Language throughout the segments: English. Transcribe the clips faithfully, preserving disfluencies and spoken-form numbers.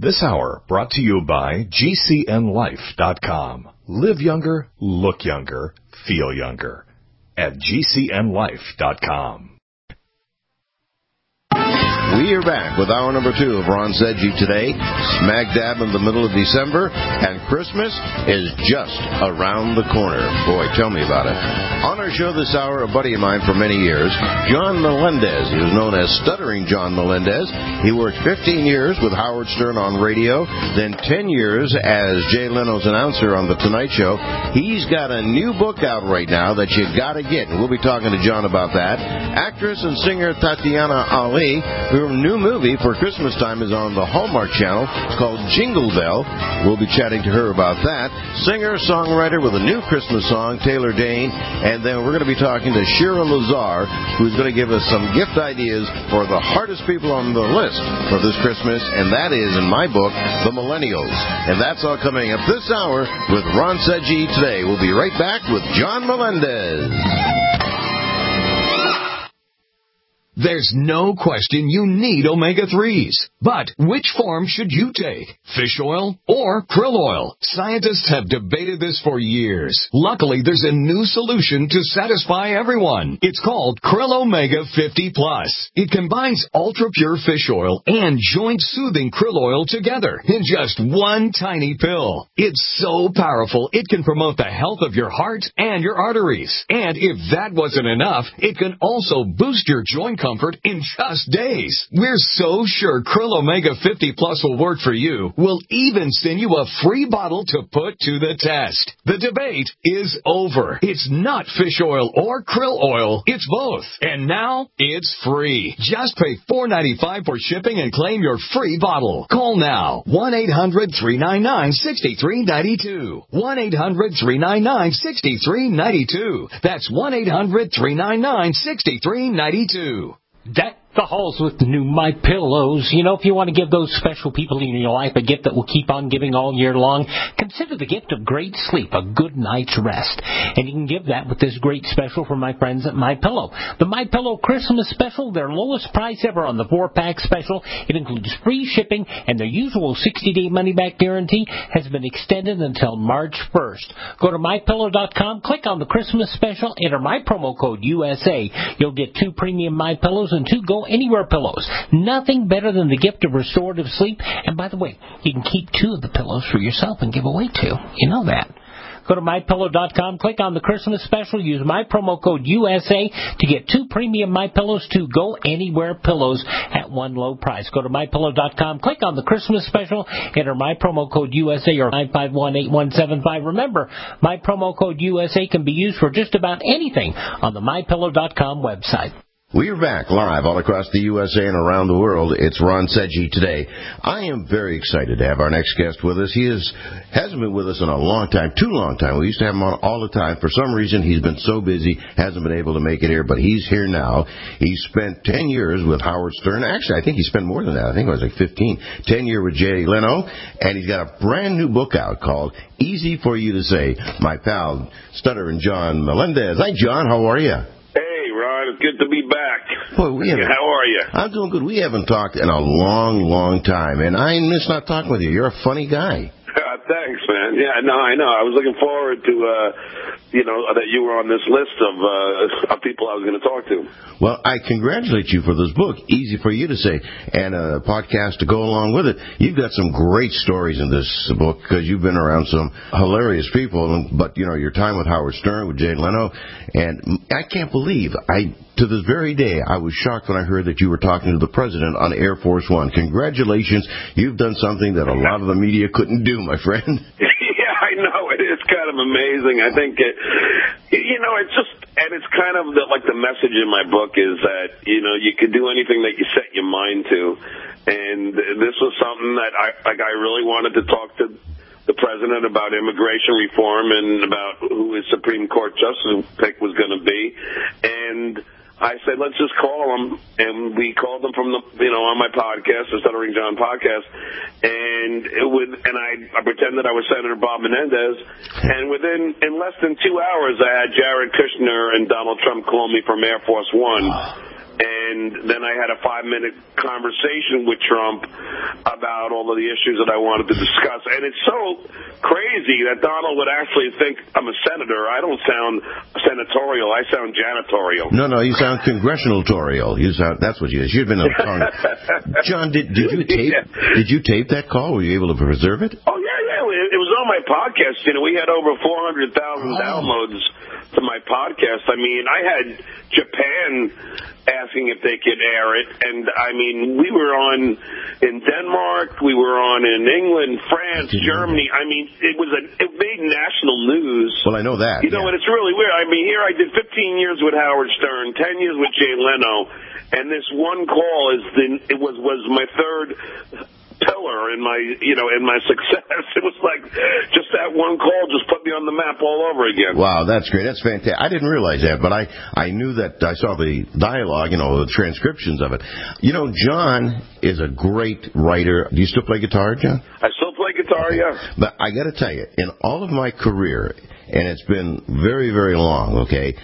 This hour brought to you by G C N life dot com. Live younger, look younger, feel younger at G C N life dot com. We are back with hour number two of Ron Sedgy today, smack dab in the middle of December, and Christmas is just around the corner. Boy, tell me about it. On our show this hour, a buddy of mine for many years, John Melendez. He was known as Stuttering John Melendez. He worked fifteen years with Howard Stern on radio, then ten years as Jay Leno's announcer on The Tonight Show. He's got a new book out right now that you got to get, and we'll be talking to John about that. Actress and singer Tatiana Ali, her new movie for Christmas time is on the Hallmark Channel. It's called Jingle Bell. We'll be chatting to her about that. Singer, songwriter with a new Christmas song, Taylor Dayne. And then we're going to be talking to Shira Lazar, who's going to give us some gift ideas for the hardest people on the list for this Christmas, and that is, in my book, the Millennials. And that's all coming up this hour with Ron Sedgy today. We'll be right back with John Melendez. There's no question you need omega threes. But which form should you take? Fish oil or krill oil? Scientists have debated this for years. Luckily, there's a new solution to satisfy everyone. It's called Krill Omega fifty plus. It combines ultra-pure fish oil and joint-soothing krill oil together in just one tiny pill. It's so powerful, it can promote the health of your heart and your arteries. And if that wasn't enough, it can also boost your joint comfort in just days. We're so sure Krill Omega fifty plus will work for you. We'll even send you a free bottle to put to the test. The debate is over. It's not fish oil or krill oil. It's both. And now it's free. Just pay four dollars and ninety-five cents for shipping and claim your free bottle. Call now. one eight hundred three nine nine six three nine two. one eight hundred three nine nine six three nine two. That's one eight hundred three nine nine six three nine two. Deck the halls with the new My Pillows. You know, if you want to give those special people in your life a gift that will keep on giving all year long, consider the gift of great sleep, a good night's rest. And you can give that with this great special from my friends at My Pillow. The My Pillow Christmas special, their lowest price ever on the four-pack special. It includes free shipping, and their usual sixty-day money-back guarantee has been extended until March first. Go to my pillow dot com, click on the Christmas special, enter my promo code U S A. You'll get two premium My Pillows and two Go Anywhere pillows. Nothing better than the gift of restorative sleep. And by the way, you can keep two of the pillows for yourself and give away two. You know that. Go to my pillow dot com, click on the Christmas special, use my promo code U S A to get two premium My Pillows, two Go Anywhere pillows at one low price. Go to my pillow dot com, click on the Christmas special, enter my promo code U S A or nine five one eight one seven five. Remember, my promo code U S A can be used for just about anything on the my pillow dot com website. We are back live all across the U S A and around the world. It's Ron Sedgy today. I am very excited to have our next guest with us. He is, hasn't been with us in a long time, too long time. We used to have him on all the time. For some reason, he's been so busy, hasn't been able to make it here, but he's here now. He spent ten years with Howard Stern. Actually, I think he spent more than that. I think it was like fifteen. ten years with Jay Leno, and he's got a brand new book out called Easy for You to Say. My pal, Stuttering John Melendez. Hi, John. How are you? It's good to be back. Boy, we haven't, How are you? I'm doing good. We haven't talked in a long, long time, and I miss not talking with you. You're a funny guy. Uh, thanks, man. Yeah, no, I know. I was looking forward to, uh, you know, that you were on this list of, uh, of people I was going to talk to. Well, I congratulate you for this book, Easy for You to Say, and a podcast to go along with it. You've got some great stories in this book because you've been around some hilarious people, but, you know, your time with Howard Stern, with Jay Leno, and I can't believe, I to this very day, I was shocked when I heard that you were talking to the president on Air Force One. Congratulations. You've done something that a lot of the media couldn't do, my friend. Yeah, I know. It is kind of amazing. I think, it, you know, it's just, and it's kind of the, like the message in my book is that, you know, you can do anything that you set your mind to. And this was something that I, like, I really wanted to talk to the president about immigration reform and about who his Supreme Court justice pick was going to be. And I said, let's just call them, and we called them from the, you know, on my podcast, the Stuttering John podcast, and it would, and I, I pretended I was Senator Bob Menendez, and within, in less than two hours, I had Jared Kushner and Donald Trump call me from Air Force One, and and then I had a five-minute conversation with Trump about all of the issues that I wanted to discuss. And it's so crazy that Donald would actually think I'm a senator. I don't sound senatorial. I sound janitorial. No, no, you sound congressional-torial. You sound, that's what you is. You've been on Congress. John, did, did you tape yeah. Did you tape that call? Were you able to preserve it? Oh, yeah, yeah. It, it was on my podcast. You know, we had over four hundred thousand oh. downloads to my podcast. I mean, I had Japan asking if they could air it, and I mean, we were on in Denmark, we were on in England, France, Germany. I mean, it was a it made national news. Well, I know that. You know, yeah. and it's really weird. I mean, here I did fifteen years with Howard Stern, ten years with Jay Leno, and this one call is the it was was my third pillar in my, you know, in my success. It was like just that one call just put me on the map all over again. Wow, that's great. That's fantastic. I didn't realize that, but I, I knew that. I saw the dialogue, you know, the transcriptions of it. You know, John is a great writer. Do you still play guitar, John? I still play guitar, okay. yeah. But I got to tell you, in all of my career, and it's been very, very long, okay,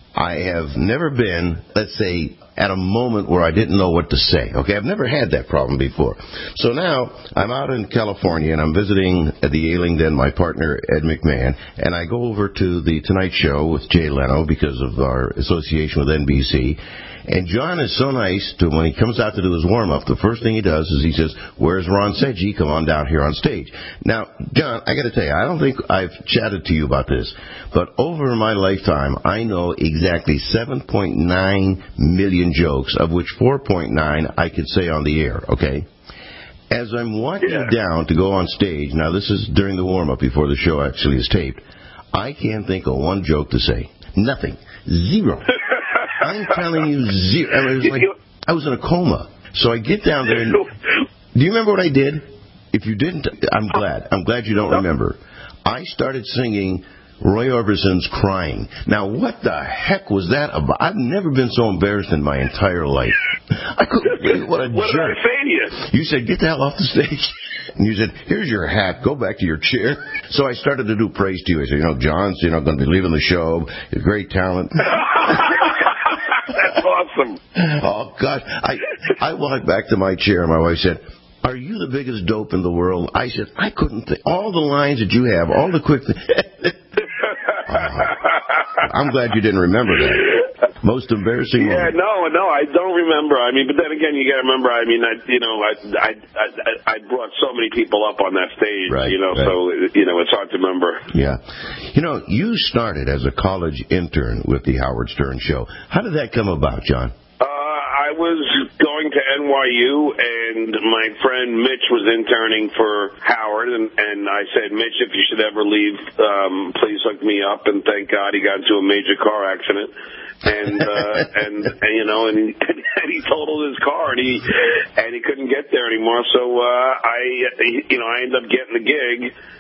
I have never been, let's say, at a moment where I didn't know what to say. Okay, I've never had that problem before. So now I'm out in California and I'm visiting at the Ailing Den, my partner Ed McMahon, and I go over to the Tonight Show with Jay Leno because of our association with N B C. And John is so nice to when he comes out to do his warm-up, the first thing he does is he says, "Where's Ron Sedgy? Come on down here on stage." Now, John, I got to tell you, I don't think I've chatted to you about this, but over my lifetime, I know exactly seven point nine million jokes, of which four point nine I could say on the air, okay? As I'm walking yeah. down to go on stage, now this is during the warm-up before the show actually is taped, I can't think of one joke to say. Nothing. Zero. I'm telling you, zero. I was like, I was in a coma. So I get down there. And, do you remember what I did? If you didn't, I'm glad. I'm glad you don't remember. I started singing Roy Orbison's Crying. Now, what the heck was that about? I've never been so embarrassed in my entire life. I couldn't. What a what jerk. did I say to you? You said, "Get the hell off the stage." And you said, "Here's your hat. Go back to your chair." So I started to do praise to you. I said, "You know, John's, you know, going to be leaving the show. He's great talent." That's awesome. Oh, God. I I walked back to my chair, and my wife said, "Are you the biggest dope in the world?" I said, "I couldn't think. All the lines that you have, all the quick things." uh, I'm glad you didn't remember that. Most embarrassing Yeah, moment. no, no, I don't remember. I mean, but then again, you got to remember, I mean, I, you know, I, I, I, I brought so many people up on that stage, right, you know, right. so, you know, it's hard to remember. Yeah. You know, you started as a college intern with the Howard Stern Show. How did that come about, John? I was going to N Y U, and my friend Mitch was interning for Howard, and, and I said, "Mitch, if you should ever leave, um, please hook me up." And thank God he got into a major car accident, and uh, and, and you know, and he, and he totaled his car, and he and he couldn't get there anymore. So uh, I, you know, I ended up getting the gig.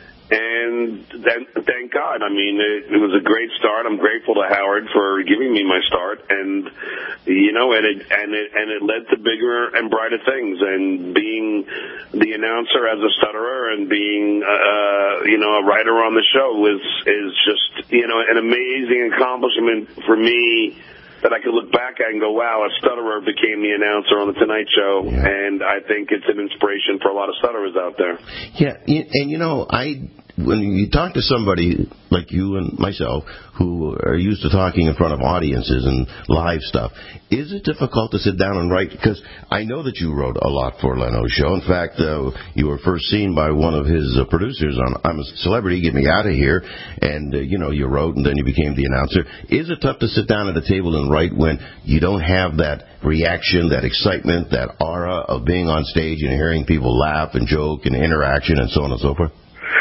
And then, thank God. I mean, it, it was a great start. I'm grateful to Howard for giving me my start, and you know, and it and it and it led to bigger and brighter things. And being the announcer as a stutterer, and being uh, you know a writer on the show is is just you know an amazing accomplishment for me. That I could look back at and go, wow, a stutterer became the announcer on The Tonight Show, yeah. And I think it's an inspiration for a lot of stutterers out there. Yeah, and you know, I when you talk to somebody like you and myself who are used to talking in front of audiences and live stuff, is it difficult to sit down and write? Because I know that you wrote a lot for Leno's show. In fact, uh, you were first seen by one of his uh, producers on I'm a Celebrity, Get Me Out of Here, and, uh, you know, you wrote and then you became the announcer. Is it tough to sit down at a table and write when you don't have that reaction, that excitement, that aura of being on stage and hearing people laugh and joke and interaction and so on and so forth?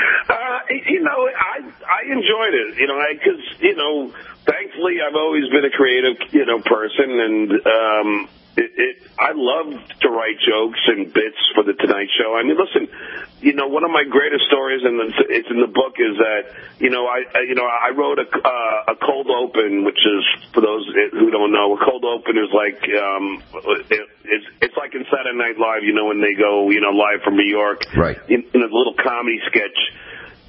You know, I I enjoyed it. You know, I because you know, thankfully I've always been a creative, you know, person, and um, it, it I love to write jokes and bits for the Tonight Show. I mean, listen, you know, one of my greatest stories, and it's in the book, is that you know I, I you know I wrote a uh, a cold open, which is for those who don't know, a cold open is like um, it, it's it's like in Saturday Night Live, you know, when they go you know live from New York, right? In, in a little comedy sketch.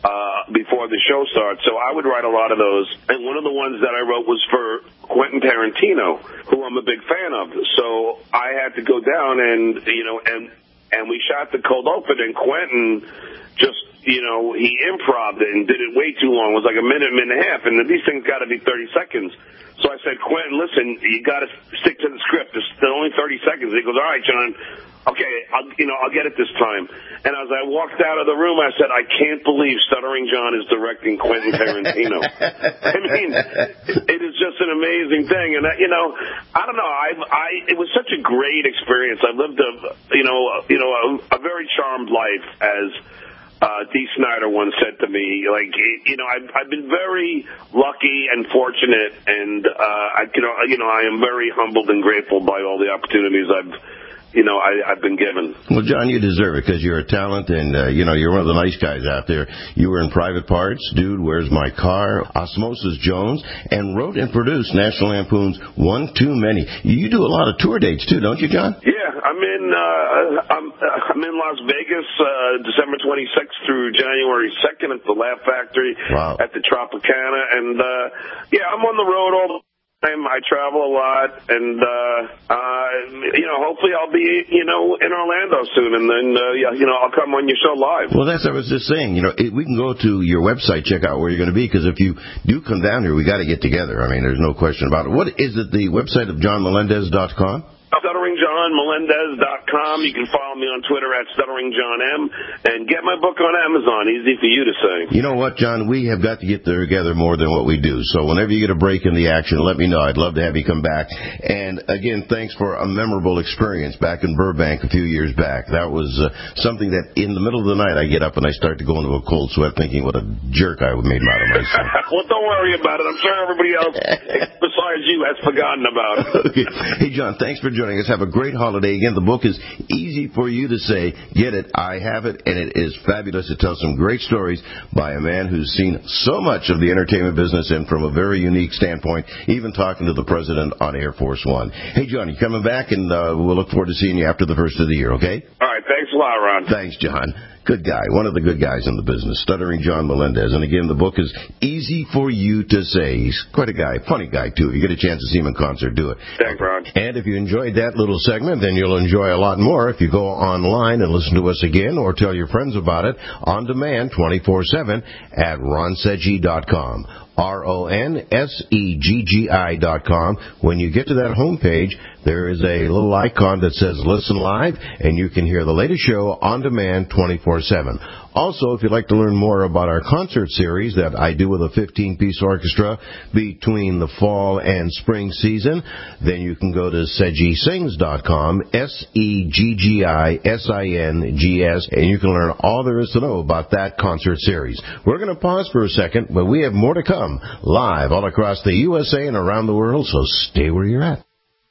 uh, before the show starts. So I would write a lot of those. And one of the ones that I wrote was for Quentin Tarantino, who I'm a big fan of. So I had to go down and, you know, and, and we shot the cold open, and Quentin just, you know, he improv'd it and did it way too long. It was like a minute, minute and a half, and these things got to be thirty seconds. So I said, Quentin, listen, you got to stick to the script. It's only thirty seconds. He goes, all right, John. Okay, I'll, you know, I'll get it this time. And as I walked out of the room, I said, I can't believe Stuttering John is directing Quentin Tarantino. I mean, it is just an amazing thing. And, you know, I don't know. I've, I, it was such a great experience. I lived a, you know, you know, a, a very charmed life, as Uh, Dee Snider once said to me. Like, you know, I've, I've been very lucky and fortunate, and uh, I, you know, you know, I am very humbled and grateful by all the opportunities I've, you know, I, I've been given. Well, John, you deserve it because you're a talent, and uh, you know, you're one of the nice guys out there. You were in Private Parts, Dude, Where's My Car, Osmosis Jones, and wrote and produced National Lampoon's One Too Many. You do a lot of tour dates too, don't you, John? Yeah, I'm in. Uh, I'm, I'm in Las Vegas, uh, December twenty-sixth through January second at the Laugh Factory. Wow. At the Tropicana, and uh, yeah, I'm on the road all the time. I travel a lot, and uh, uh, you know, hopefully I'll be, you know, in Orlando soon, and then uh, yeah, you know, I'll come on your show live. Well, that's what I was just saying. You know, it, we can go to your website, check out where you're going to be, because if you do come down here, we got to get together. I mean, there's no question about it. What is it? The website of John Melendez dot com? Stuttering John Melendez dot com. You can follow me on Twitter at Stuttering John M. And get my book on Amazon. Easy for you to say. You know what, John? We have got to get together more than what we do. So whenever you get a break in the action, let me know. I'd love to have you come back. And, again, thanks for a memorable experience back in Burbank a few years back. That was uh, something that in the middle of the night I get up and I start to go into a cold sweat thinking what a jerk I made out of myself. Well, don't worry about it. I'm sure everybody else besides you has forgotten about it. Okay. Hey, John, thanks for joining us. Have a great holiday. Again, the book is easy for you to say. Get it. I have it, and it is fabulous. It tells some great stories by a man who's seen so much of the entertainment business and from a very unique standpoint, even talking to the president on Air Force One. Hey, John, you coming back, and uh, we'll look forward to seeing you after the first of the year, okay? All right. Thanks a lot, Ron. Thanks, John. Good guy. One of the good guys in the business, Stuttering John Melendez. And again, the book is easy for you to say. He's quite a guy, funny guy, too. If you get a chance to see him in concert, do it. Thanks, Ron. And if you enjoyed that little segment, then you'll enjoy a lot more if you go online and listen to us again or tell your friends about it on demand twenty-four seven at ron seggi dot com. R O N S E G G I dot com. When you get to that homepage, there is a little icon that says Listen Live, and you can hear the latest show on demand twenty-four seven. Also, if you'd like to learn more about our concert series that I do with a fifteen-piece orchestra between the fall and spring season, then you can go to seggi sings dot com, S E G G I S I N G S, and you can learn all there is to know about that concert series. We're going to pause for a second, but we have more to come live all across the U S A and around the world, so stay where you're at.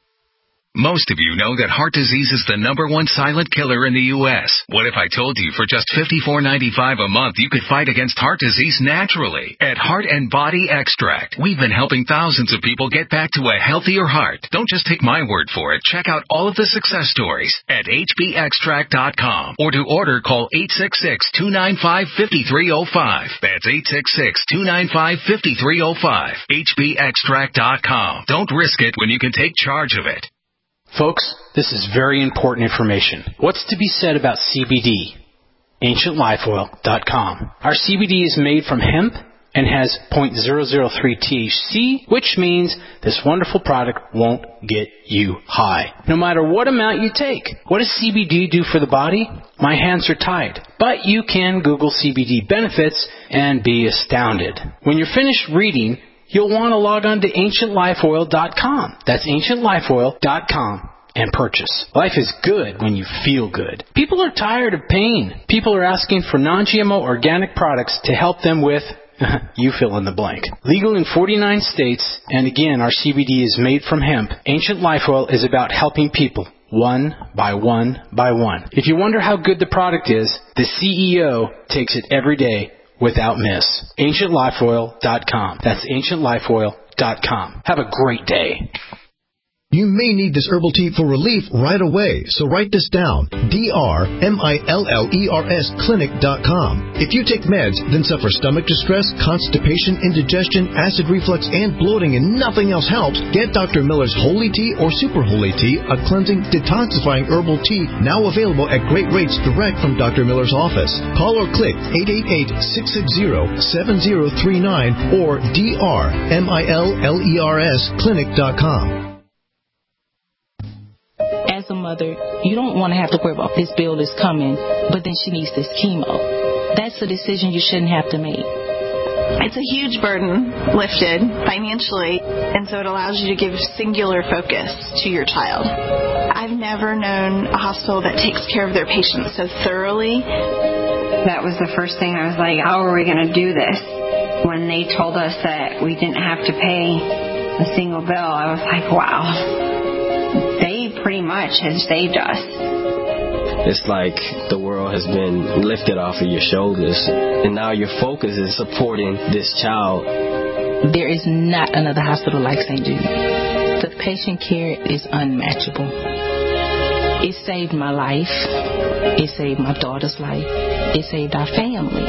Most of you know that heart disease is the number one silent killer in the U S What if I told you for just fifty-four ninety-five a month you could fight against heart disease naturally? At Heart and Body Extract, we've been helping thousands of people get back to a healthier heart. Don't just take my word for it. Check out all of the success stories at H B extract dot com. Or to order, call eight six six, two nine five, five three zero five. That's eight six six, two nine five, five three zero five. H B extract dot com. Don't risk it when you can take charge of it. Folks, this is very important information. What's to be said about C B D? ancient life oil dot com. Our C B D is made from hemp and has zero point zero zero three T H C, which means this wonderful product won't get you high, no matter what amount you take. What does C B D do for the body? My hands are tied. But you can Google C B D benefits and be astounded. When you're finished reading, you'll want to log on to ancient life oil dot com. That's ancient life oil dot com and purchase. Life is good when you feel good. People are tired of pain. People are asking for non-G M O organic products to help them with, you fill in the blank. Legal in forty-nine states, and again, our C B D is made from hemp. Ancient Life Oil is about helping people, one by one by one. If you wonder how good the product is, the C E O takes it every day without miss. ancient life oil dot com. That's ancient life oil dot com. Have a great day. You may need this herbal tea for relief right away, so write this down. D R M I L L E R S clinic dot com. If you take meds, then suffer stomach distress, constipation, indigestion, acid reflux, and bloating, and nothing else helps, get Doctor Miller's Holy Tea or Super Holy Tea, a cleansing, detoxifying herbal tea now available at great rates direct from Doctor Miller's office. Call or click eight eight eight, six six zero, seven zero three nine or D R M I L L E R S clinic dot com. As a mother, you don't want to have to worry about this bill is coming, but then she needs this chemo. That's a decision you shouldn't have to make. It's a huge burden lifted financially, and so it allows you to give singular focus to your child. I've never known a hospital that takes care of their patients so thoroughly. That was the first thing I was like, how are we going to do this? When they told us that we didn't have to pay a single bill, I was like, wow, they pretty much have saved us. It's like the world has been lifted off of your shoulders, and now your focus is supporting this child. There is not another hospital like Saint Jude. The patient care is unmatchable. It saved my life. It saved my daughter's life. It saved our family.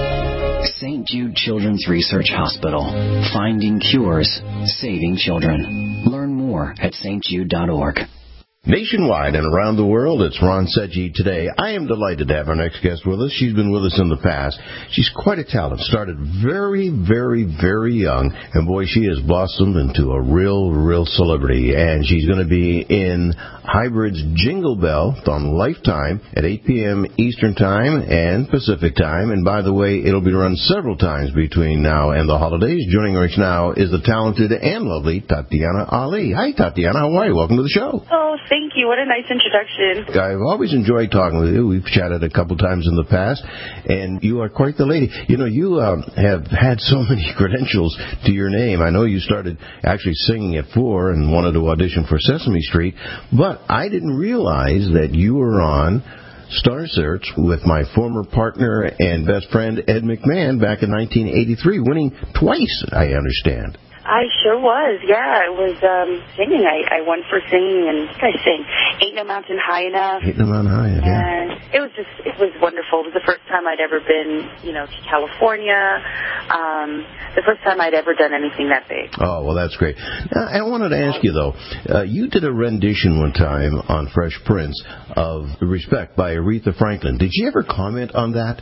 Saint Jude Children's Research Hospital. Finding cures, saving children. Learn more at S T jude dot org. Nationwide and around the world, it's Ron Sedgwick today. I am delighted to have our next guest with us. She's been with us in the past. She's quite a talent. Started very, very, very young, and boy, she has blossomed into a real, real celebrity. And she's going to be in Hybrid's Jingle Bell on Lifetime at eight p.m. Eastern Time and Pacific Time. And by the way, it'll be run several times between now and the holidays. Joining us now is the talented and lovely Tatiana Ali. Hi, Tatiana. How are you? Welcome to the show. Oh, thank you. What a nice introduction. I've always enjoyed talking with you. We've chatted a couple times in the past, and you are quite the lady. You know, you um, have had so many credentials to your name. I know you started actually singing at four and wanted to audition for Sesame Street, but I didn't realize that you were on Star Search with my former partner and best friend Ed McMahon back in nineteen eighty-three, winning twice, I understand. I sure was, yeah. It was um, singing. I, I won for singing, and what did I sing? Ain't No Mountain High Enough. Ain't No Mountain High Enough, yeah. And it was just, it was wonderful. It was the first time I'd ever been, you know, to California. Um, the first time I'd ever done anything that big. Oh, well, that's great. Now, I wanted to ask you, though, uh, you did a rendition one time on Fresh Prince of Respect by Aretha Franklin. Did you ever comment on that?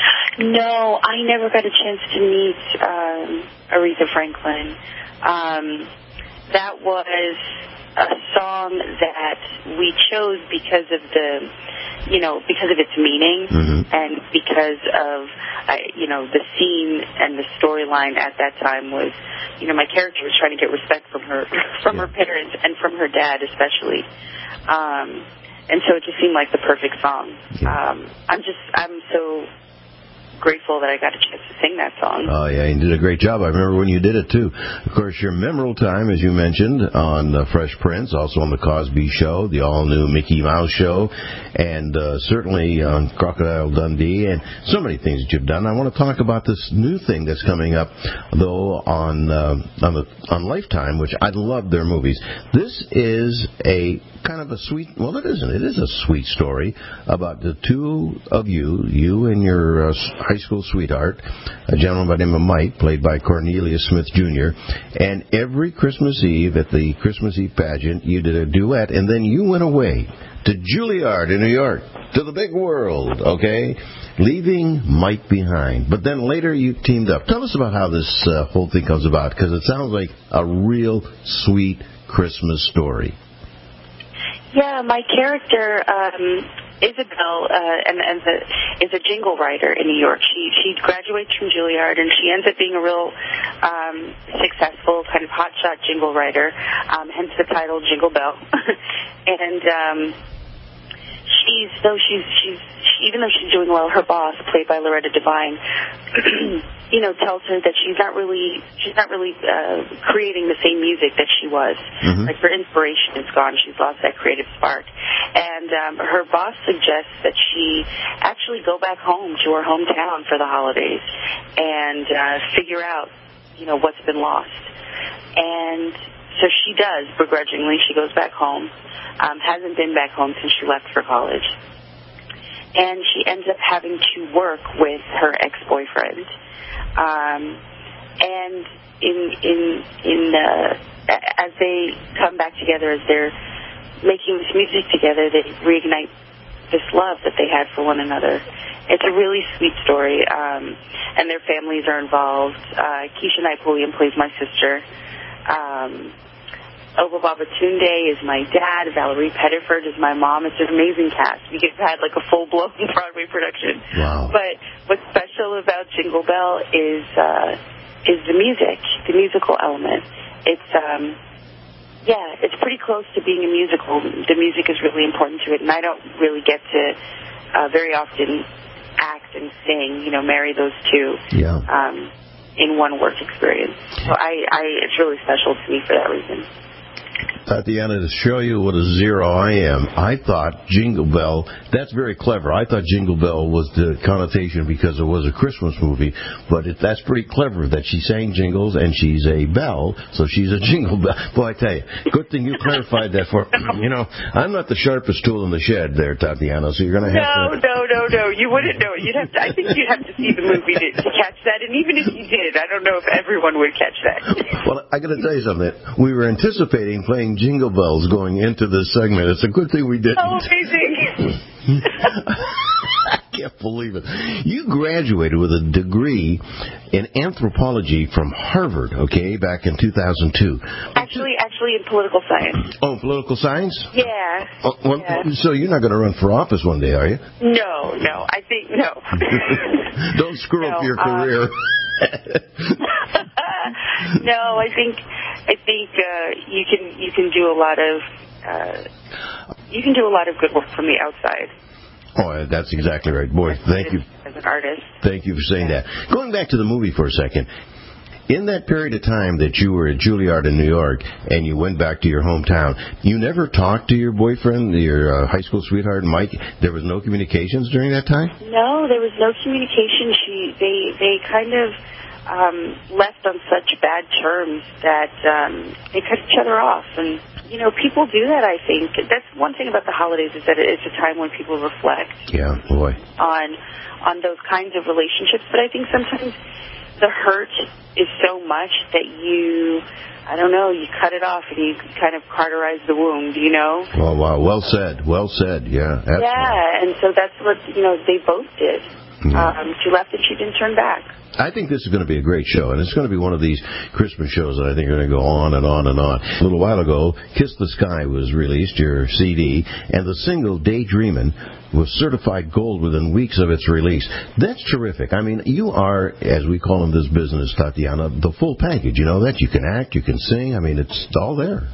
No, I never got a chance to meet um, Aretha Franklin. Um, that was a song that we chose because of the, you know, because of its meaning, mm-hmm. and because of, uh, you know, the scene and the storyline at that time was, you know, my character was trying to get respect from her, from yeah. her parents and from her dad especially. Um, and so it just seemed like the perfect song. Yeah. Um, I'm just, I'm so grateful that I got a chance to sing that song. Oh, yeah, you did a great job. I remember when you did it, too. Of course, your memorable time, as you mentioned, on uh, Fresh Prince, also on The Cosby Show, the all-new Mickey Mouse Show, and uh, certainly on Crocodile Dundee, and so many things that you've done. I want to talk about this new thing that's coming up, though, on, uh, on, the, on Lifetime, which I love their movies. This is a kind of a sweet, well, it isn't. It is a sweet story about the two of you, you and your uh, high school sweetheart, a gentleman by the name of Mike, played by Cornelius Smith Junior And every Christmas Eve at the Christmas Eve pageant, you did a duet, and then you went away to Juilliard in New York, to the big world, okay, leaving Mike behind. But then later you teamed up. Tell us about how this uh, whole thing comes about, because it sounds like a real sweet Christmas story. Yeah, my character, um, Isabel, uh, and, and the, is a jingle writer in New York. She she graduates from Juilliard, and she ends up being a real um, successful kind of hotshot jingle writer, um, hence the title Jingle Bell. and um, she's though she's she's she, even though she's doing well, her boss, played by Loretta Devine, you know, tells her that she's not really she's not really uh, creating the same music that she was. Mm-hmm. Like her inspiration is gone. She's lost that creative spark. And um, her boss suggests that she actually go back home to her hometown for the holidays and uh, figure out, you know, what's been lost. And so she does, begrudgingly. She goes back home. Um, hasn't been back home since she left for college. And she ends up having to work with her ex-boyfriend. Um, and in in in uh, as they come back together, as they're making this music together, they reignite this love that they had for one another. It's a really sweet story, um, and their families are involved. Uh, Keisha Knight-Pulliam plays my sister. Um, Oba Babatunde is my dad. Valerie Pettiford is my mom. It's an amazing cast. We get had like a full-blown Broadway production. Wow. But what's special about Jingle Bell is uh, is the music, the musical element. It's um, yeah, it's pretty close to being a musical. The music is really important to it, and I don't really get to uh, very often act and sing. You know, marry those two. Yeah. Um, in one work experience. So I, I, it's really special to me for that reason. Tatiana, to show you what a zero I am, I thought Jingle Bell, that's very clever. I thought Jingle Bell was the connotation because it was a Christmas movie, but it, that's pretty clever that she sang jingles and she's a bell, so she's a jingle bell. Boy, I tell you, good thing you clarified that for, you know, I'm not the sharpest tool in the shed there, Tatiana, so you're going to have no, to... No, no, no, you wouldn't know. You'd have to, I think you'd have to see the movie to, to catch that, and even if you did, I don't know if everyone would catch that. Well, I got to tell you something. We were anticipating playing Jingle Bells going into this segment. It's a good thing we didn't. Oh, amazing. I can't believe it. You graduated with a degree in anthropology from Harvard, okay, back in two thousand two. Actually, actually in political science. Oh, political science? Yeah. Oh, well, yeah. So you're not going to run for office one day, are you? No, no. I think, no. Don't screw no, up your um, career. No, I think I think uh, you can you can do a lot of uh, you can do a lot of good work from the outside. Oh, that's exactly right. Boy, thank you. As an artist. Thank you for saying that. Going back to the movie for a second, in that period of time that you were at Juilliard in New York and you went back to your hometown, you never talked to your boyfriend, your uh, high school sweetheart, Mike? There was no communications during that time? No, there was no communication. She, they, they kind of um, left on such bad terms that um, they cut each other off. And, you know, people do that, I think. That's one thing about the holidays is that it's a time when people reflect. Yeah, boy. On, on those kinds of relationships. But I think sometimes the hurt is so much that you, I don't know, you cut it off and you kind of cauterize the wound, you know? Well, wow, well said, well said, yeah. Absolutely. Yeah, and so that's what, you know, they both did. Yeah. Um, she left and she didn't turn back. I think this is going to be a great show, and it's going to be one of these Christmas shows that I think are going to go on and on and on. A little while ago, Kiss the Sky was released, your C D, and the single Daydreamin' was certified gold within weeks of its release. That's terrific. I mean, you are, as we call in this business, Tatiana, the full package. You know that? You can act, you can sing. I mean, it's all there.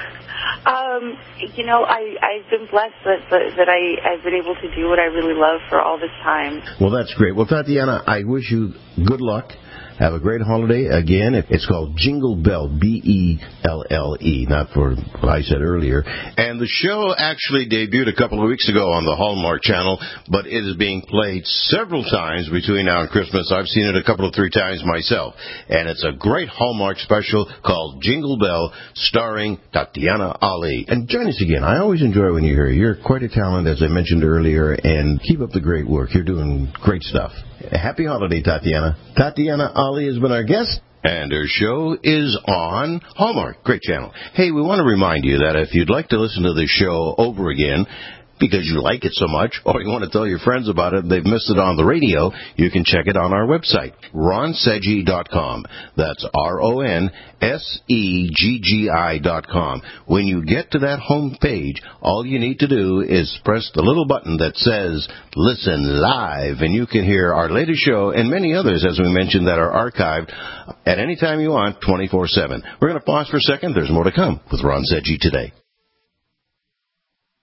Um, you know, I, I've been blessed that, that, that I, I've been able to do what I really love for all this time. Well, that's great. Well, Tatiana, I wish you good luck. Have a great holiday. Again, it's called Jingle Bell, B E L L E, not for what I said earlier. And the show actually debuted a couple of weeks ago on the Hallmark Channel, but it is being played several times between now and Christmas. I've seen it a couple of three times myself. And it's a great Hallmark special called Jingle Bell, starring Tatiana Ali. And join us again. I always enjoy when you're here. You're quite a talent, as I mentioned earlier, and keep up the great work. You're doing great stuff. Happy holiday, Tatiana. Tatiana Ali has been our guest, and her show is on Hallmark. Great channel. Hey, we want to remind you that if you'd like to listen to this show over again, because you like it so much, or you want to tell your friends about it, they've missed it on the radio, you can check it on our website, ron seggi dot com. That's R O N S E G G I dot com. When you get to that home page, all you need to do is press the little button that says Listen Live, and you can hear our latest show and many others, as we mentioned, that are archived at any time you want, twenty-four seven. We're going to pause for a second. There's more to come with Ron Seggi Today.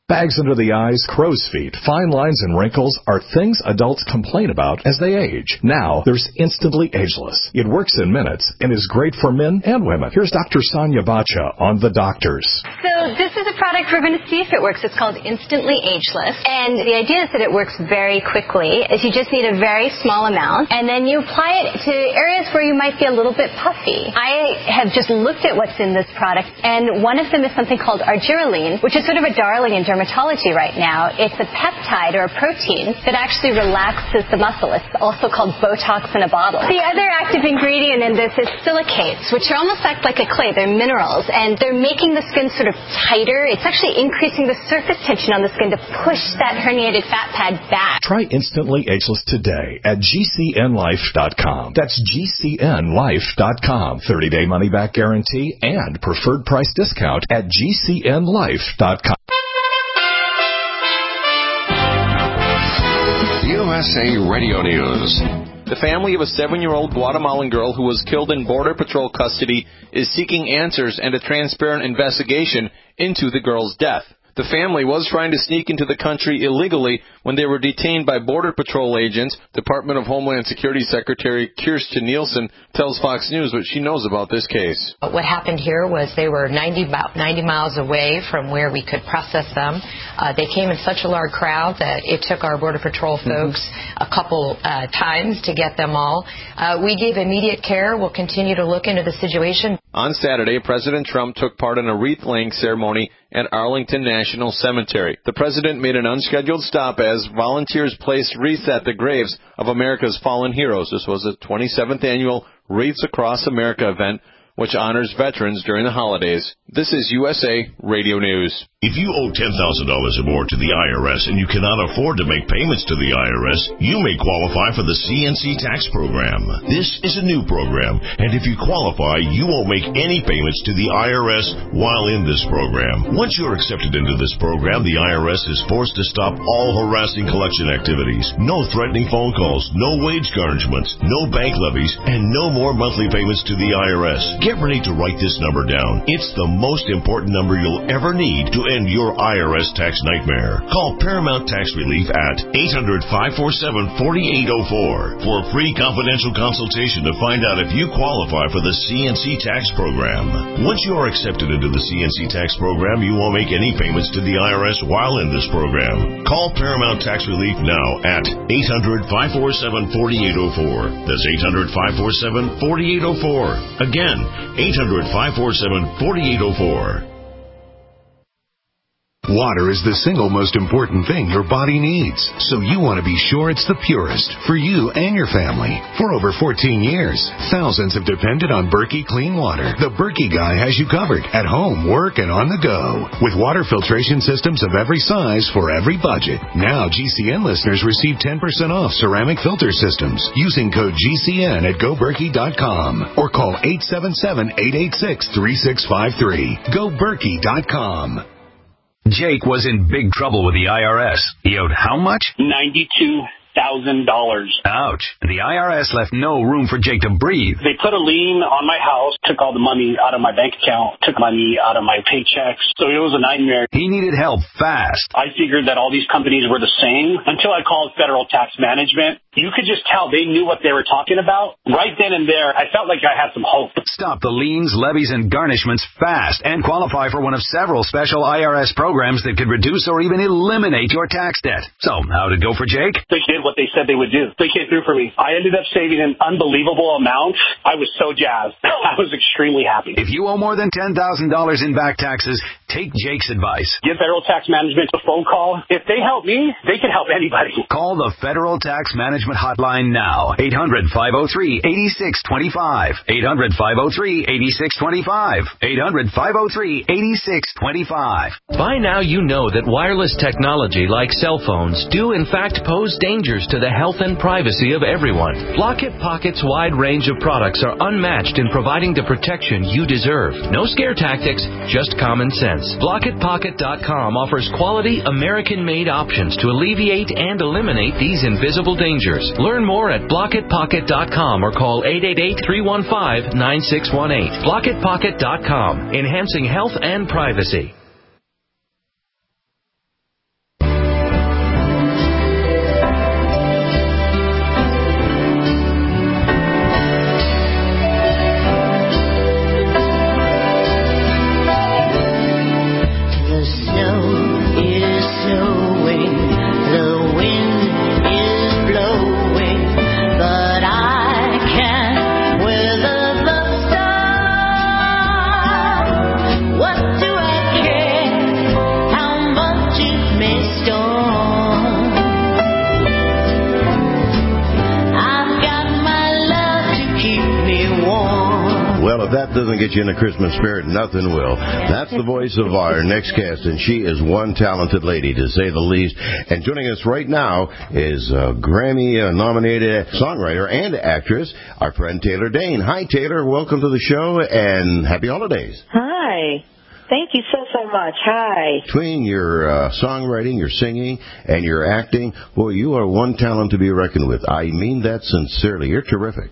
Bags under the eyes, crow's feet, fine lines, and wrinkles are things adults complain about as they age. Now, there's Instantly Ageless. It works in minutes and is great for men and women. Here's Doctor Sonia Bacha on The Doctors. So this is a product we're going to see if it works. It's called Instantly Ageless. And the idea is that it works very quickly. Is you just need a very small amount, and then you apply it to areas where you might be a little bit puffy. I have just looked at what's in this product, and one of them is something called argireline, which is sort of a darling in dermatology right now. It's a peptide or a protein that actually relaxes the muscle. It's also called Botox in a bottle. The other active ingredient in this is silicates, which are almost act like a clay. They're minerals, and they're making the skin sort of tighter. It's actually increasing the surface tension on the skin to push that herniated fat pad back. Try Instantly Ageless today at G C N life dot com. That's G C N life dot com. thirty-day money-back guarantee and preferred price discount at G C N life dot com. U S A Radio News. The family of a seven-year-old Guatemalan girl who was killed in Border Patrol custody is seeking answers and a transparent investigation into the girl's death. The family was trying to sneak into the country illegally when they were detained by Border Patrol agents. Department of Homeland Security Secretary Kirstjen Nielsen tells Fox News what she knows about this case. What happened here was they were ninety, about ninety miles away from where we could process them. Uh, they came in such a large crowd that it took our Border Patrol folks mm-hmm. a couple uh, times to get them all. Uh, we gave immediate care. We'll continue to look into the situation. On Saturday, President Trump took part in a wreath-laying ceremony at Arlington National Cemetery. The president made an unscheduled stop as volunteers placed wreaths at the graves of America's fallen heroes. This was the twenty-seventh annual Wreaths Across America event, which honors veterans during the holidays. This is U S A Radio News. If you owe ten thousand dollars or more to the I R S and you cannot afford to make payments to the I R S, you may qualify for the C N C tax program. This is a new program, and if you qualify, you won't make any payments to the I R S while in this program. Once you're accepted into this program, the I R S is forced to stop all harassing collection activities. No threatening phone calls, no wage garnishments, no bank levies, and no more monthly payments to the I R S. Get ready to write this number down. It's the most important number you'll ever need to end your I R S tax nightmare. Call Paramount Tax Relief at eight hundred, five four seven, four eight zero four for a free confidential consultation to find out if you qualify for the C N C tax program. Once you are accepted into the C N C tax program, you won't make any payments to the I R S while in this program. Call Paramount Tax Relief now at eight hundred, five four seven, four eight zero four. That's eight hundred, five four seven, four eight zero four. Again, eight hundred, five four seven, four eight zero four. Water is the single most important thing your body needs, so you want to be sure it's the purest for you and your family. For over fourteen years, thousands have depended on Berkey Clean Water. The Berkey guy has you covered at home, work, and on the go. With water filtration systems of every size for every budget. Now G C N listeners receive ten percent off ceramic filter systems using code G C N at go berkey dot com or call eight seven seven, eight eight six, three six five three. go berkey dot com. Jake was in big trouble with the I R S. He owed how much? ninety-two thousand dollars. Ouch. The I R S left no room for Jake to breathe. They put a lien on my house, took all the money out of my bank account, took money out of my paychecks. So it was a nightmare. He needed help fast. I figured that all these companies were the same until I called Federal Tax Management. You could just tell they knew what they were talking about. Right then and there, I felt like I had some hope. Stop the liens, levies, and garnishments fast and qualify for one of several special I R S programs that could reduce or even eliminate your tax debt. So, how'd it go for Jake? They did what they said they would do. They came through for me. I ended up saving an unbelievable amount. I was so jazzed. I was extremely happy. If you owe more than ten thousand dollars in back taxes, take Jake's advice. Give Federal Tax Management a phone call. If they help me, they can help anybody. Call the Federal Tax Management Hotline now. eight hundred, five oh three, eight six two five. eight hundred, five oh three, eight six two five. eight hundred, five oh three, eight six two five. By now you know that wireless technology like cell phones do in fact pose dangers to the health and privacy of everyone. Blockit Pocket's wide range of products are unmatched in providing the protection you deserve. No scare tactics, just common sense. Blockit Pocket dot com offers quality American-made options to alleviate and eliminate these invisible dangers. Learn more at Blockit Pocket dot com or call eight eight eight, three one five, nine six one eight. Blockit Pocket dot com, enhancing health and privacy. Well, if that doesn't get you in the Christmas spirit, nothing will. That's the voice of our next guest, and she is one talented lady, to say the least. And joining us right now is a Grammy-nominated songwriter and actress, our friend Taylor Dayne. Hi, Taylor. Welcome to the show, and happy holidays. Hi. Thank you so, so much. Hi. Between your uh, songwriting, your singing, and your acting, boy, you are one talent to be reckoned with. I mean that sincerely. You're terrific.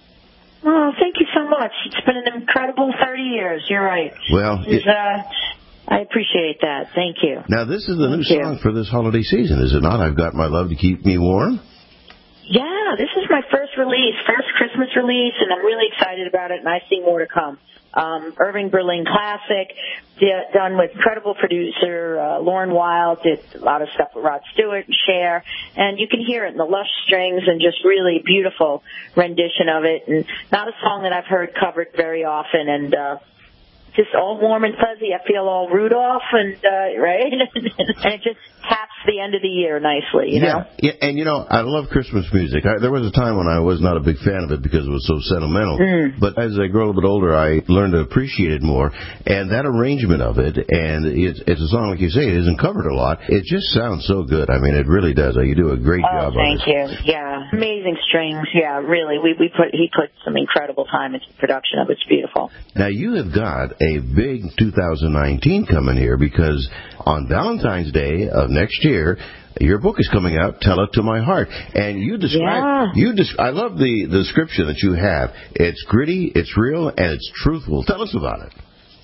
Oh, thank you so much. It's been an incredible thirty years. You're right. Well, it, uh, I appreciate that. Thank you. Now, this is the thank new you. song for this holiday season, is it not? I've Got My Love to Keep Me Warm. Yeah, this is my first release, first Christmas release, and I'm really excited about it, and I see more to come. Um, Irving Berlin classic, d- done with incredible producer uh, Lauren Wild, did a lot of stuff with Rod Stewart and Cher, and you can hear it in the lush strings and just really beautiful rendition of it, and not a song that I've heard covered very often, and uh, just all warm and fuzzy. I feel all Rudolph, and uh, right, and it just taps the end of the year nicely, you yeah. know. Yeah, and you know, I love Christmas music. I, there was a time when I was not a big fan of it because it was so sentimental. Mm. But as I grow a little bit older, I learned to appreciate it more. And that arrangement of it, and it's, it's a song, like you say, it isn't covered a lot. It just sounds so good. I mean, it really does. You do a great oh, job on thank it. you. Yeah, amazing strings. Yeah, really. We we put he put some incredible time into the production of it. It's beautiful. Now, you have got a big two thousand nineteen coming here because on Valentine's Day of next year, your book is coming out, Tell It to My Heart. And you describe, yeah. you des- I love the, the description that you have. It's gritty, it's real, and it's truthful. Tell us about it.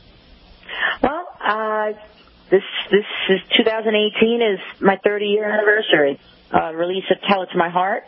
Well, uh, this, this is two thousand eighteen is my thirty year anniversary. Uh, release of Tell It to My Heart,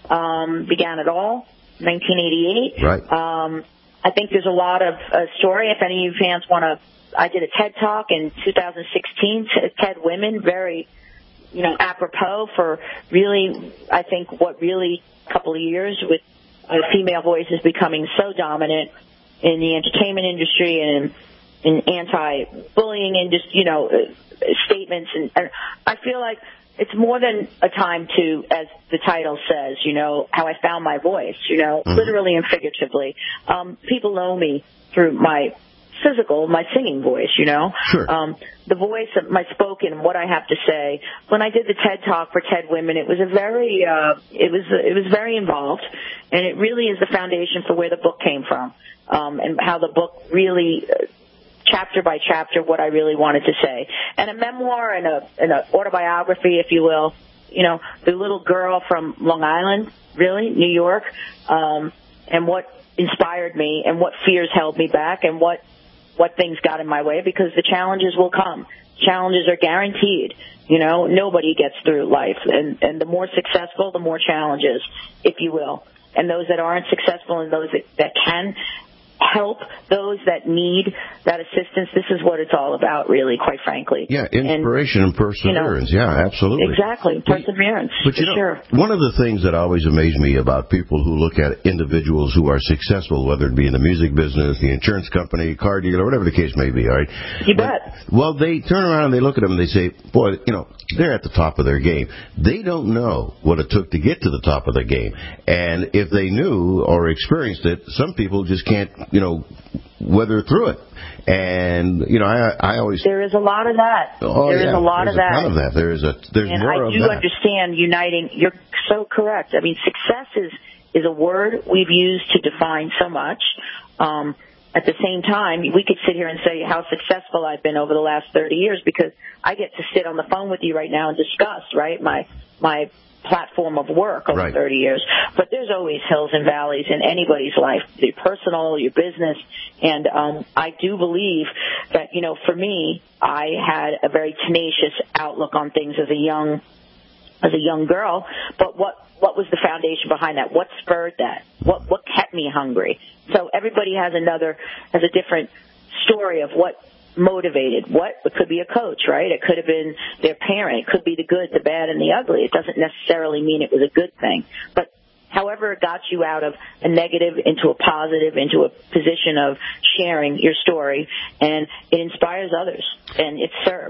um, began it all, nineteen eighty-eight. Right. Um, I think there's a lot of uh, story. If any of you fans want to, I did a TED Talk in two thousand sixteen, TED Women, very, you know, apropos for really, I think, what really a couple of years with uh, female voices becoming so dominant in the entertainment industry and in, in anti-bullying industry, you know, uh, statements. And, and I feel like it's more than a time to, as the title says, you know, how I found my voice, you know, mm-hmm. literally and figuratively. Um, people know me through my physical, my singing voice, you know. Sure. Um, the voice of my spoken, what I have to say. When I did the TED Talk for TED Women, it was a very, uh, it was, it was very involved, and it really is the foundation for where the book came from, um, and how the book really, uh, chapter by chapter, what I really wanted to say. And a memoir and a, and a autobiography, if you will, you know, the little girl from Long Island, really, New York, um, and what inspired me and what fears held me back and what, what things got in my way, because the challenges will come. Challenges are guaranteed. You know, nobody gets through life. And, and the more successful, the more challenges, if you will. And those that aren't successful and those that, that can help those that need that assistance. This is what it's all about, really, quite frankly. Yeah, inspiration and, and perseverance. You know, yeah, absolutely. Exactly, perseverance, but, but for you know, sure. One of the things that always amazed me about people who look at individuals who are successful, whether it be in the music business, the insurance company, car dealer, whatever the case may be, all right? You but, bet. Well, they turn around and they look at them and they say, boy, you know, they're at the top of their game. They don't know what it took to get to the top of their game. And if they knew or experienced it, some people just can't, you know, weather through it. And, you know, I I always... There is a lot of that. Oh, there yeah. is a lot there's of that. There's a ton of that. There is a, there's and more I of do that. understand uniting. You're so correct. I mean, success is, is a word we've used to define so much. Um, at the same time, we could sit here and say how successful I've been over the last thirty years, because I get to sit on the phone with you right now and discuss, right, my my platform of work over right. thirty years. But there's always hills and valleys in anybody's life, your personal, your business. And um, I do believe that, you know, for me, I had a very tenacious outlook on things as a young as a young girl. But what what was the foundation behind that? What spurred that? What what kept me hungry? So everybody has another, has a different story of what motivated. What? It could be a coach, right? It could have been their parent. It could be the good, the bad, and the ugly. It doesn't necessarily mean it was a good thing. But however it got you out of a negative into a positive, into a position of sharing your story, and it inspires others, and it serves.